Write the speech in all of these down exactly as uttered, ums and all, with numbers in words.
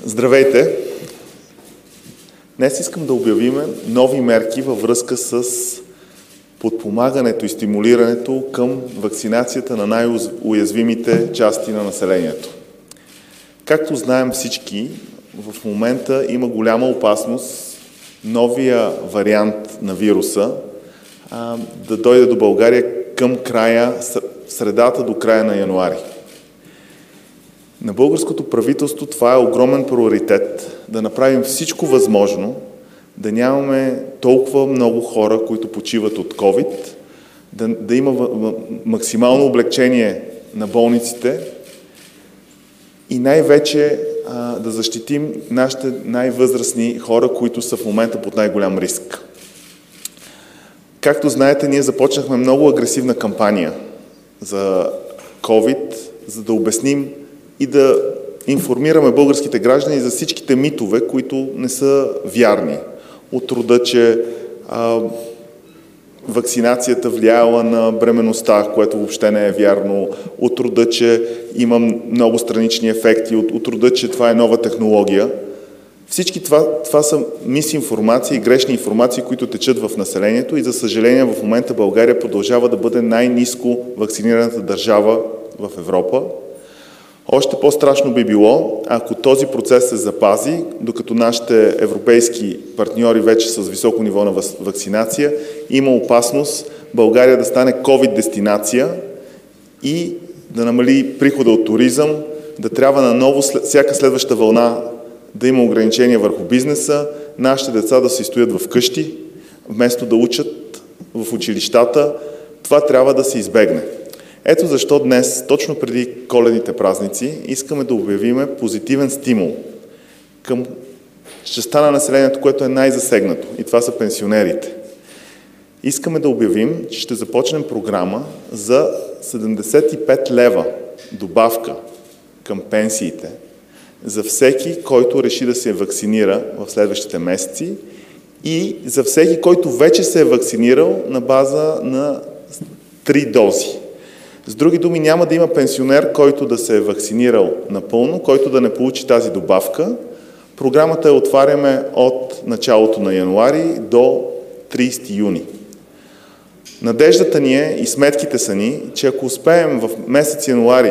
Здравейте! Днес искам да обявим нови мерки във връзка с подпомагането и стимулирането към вакцинацията на най-уязвимите части на населението. Както знаем всички, в момента има голяма опасност новия вариант на вируса а, да дойде до България към края, средата до края на януари. На българското правителство това е огромен приоритет, да направим всичко възможно, да нямаме толкова много хора, които почиват от COVID, да, да има максимално облегчение на болниците и най-вече а, да защитим нашите най-възрастни хора, които са в момента под най-голям риск. Както знаете, ние започнахме много агресивна кампания за COVID, за да обясним и да информираме българските граждани за всичките митове, които не са вярни. От рода, че а, вакцинацията влияела на бременността, което въобще не е вярно. От рода, че има много странични ефекти. От, от рода, че това е нова технология. Всички това, това са мисинформации, грешни информации, които течат в населението и за съжаление в момента България продължава да бъде най-ниско вакцинираната държава в Европа. Още по-страшно би било, ако този процес се запази, докато нашите европейски партньори вече са с високо ниво на вакцинация, има опасност България да стане COVID дестинация и да намали прихода от туризъм, да трябва наново всяка следваща вълна да има ограничения върху бизнеса, нашите деца да се стоят в къщи, вместо да учат в училищата. Това трябва да се избегне. Ето защо днес, точно преди коледните празници, искаме да обявиме позитивен стимул към частта на населението, което е най-засегнато, и това са пенсионерите. Искаме да обявим, че ще започнем програма за седемдесет и пет лева добавка към пенсиите за всеки, който реши да се вакцинира в следващите месеци и за всеки, който вече се е вакцинирал на база на три дози. С други думи, няма да има пенсионер, който да се е вакцинирал напълно, който да не получи тази добавка. Програмата я отваряме от началото на януари до тридесети юни. Надеждата ни е и сметките са ни, че ако успеем в месец януари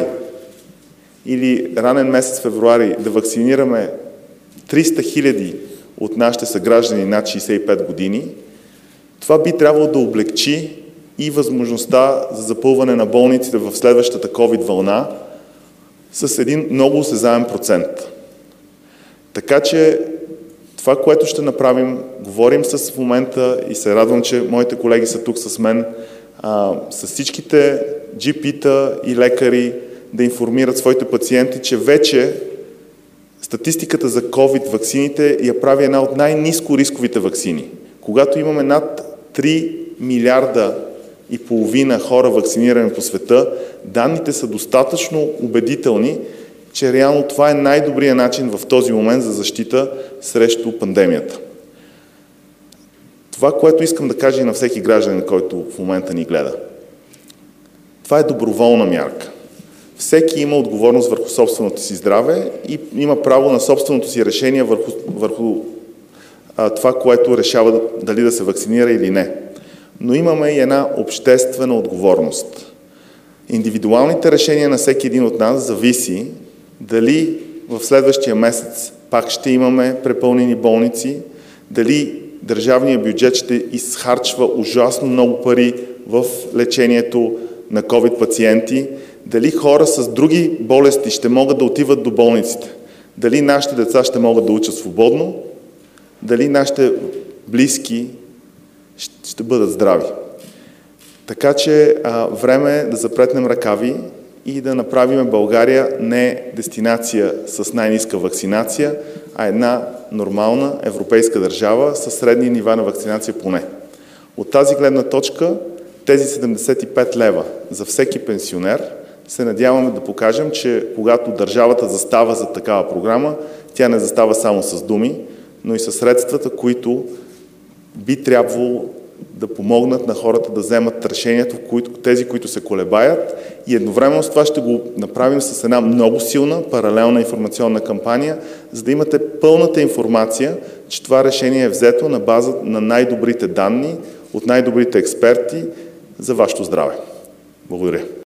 или ранен месец февруари да вакцинираме триста хиляди от нашите съграждани над шейсет и пет години, това би трябвало да облегчи и възможността за запълване на болниците в следващата COVID вълна с един много осезаем процент. Така че това, което ще направим, говорим с в момента и се радвам, че моите колеги са тук с мен, а, с всичките джи пи-та и лекари да информират своите пациенти, че вече статистиката за COVID ваксините я прави една от най-ниско рисковите ваксини. Когато имаме над три милиарда и половина хора вакцинирани по света, данните са достатъчно убедителни, че реално това е най-добрият начин в този момент за защита срещу пандемията. Това, което искам да кажа и на всеки гражданин, който в момента ни гледа. Това е доброволна мярка. Всеки има отговорност върху собственото си здраве и има право на собственото си решение върху, върху а, това, което решава дали да се вакцинира или не. Но имаме и една обществена отговорност. Индивидуалните решения на всеки един от нас зависи дали в следващия месец пак ще имаме препълнени болници, дали държавният бюджет ще изхарчва ужасно много пари в лечението на COVID пациенти, дали хора с други болести ще могат да отиват до болниците, дали нашите деца ще могат да учат свободно, дали нашите близки ще бъдат здрави. Така че а, време е да запретнем ръкави и да направим България не дестинация с най-ниска вакцинация, а една нормална европейска държава с средни нива на вакцинация поне. От тази гледна точка, тези седемдесет и пет лева за всеки пенсионер, се надяваме да покажем, че когато държавата застава за такава програма, тя не застава само с думи, но и със средствата, които би трябвало да помогнат на хората да вземат решението, които, тези, които се колебаят, и едновременно с това ще го направим с една много силна паралелна информационна кампания, за да имате пълната информация, че това решение е взето на база на най-добрите данни, от най-добрите експерти за вашето здраве. Благодаря.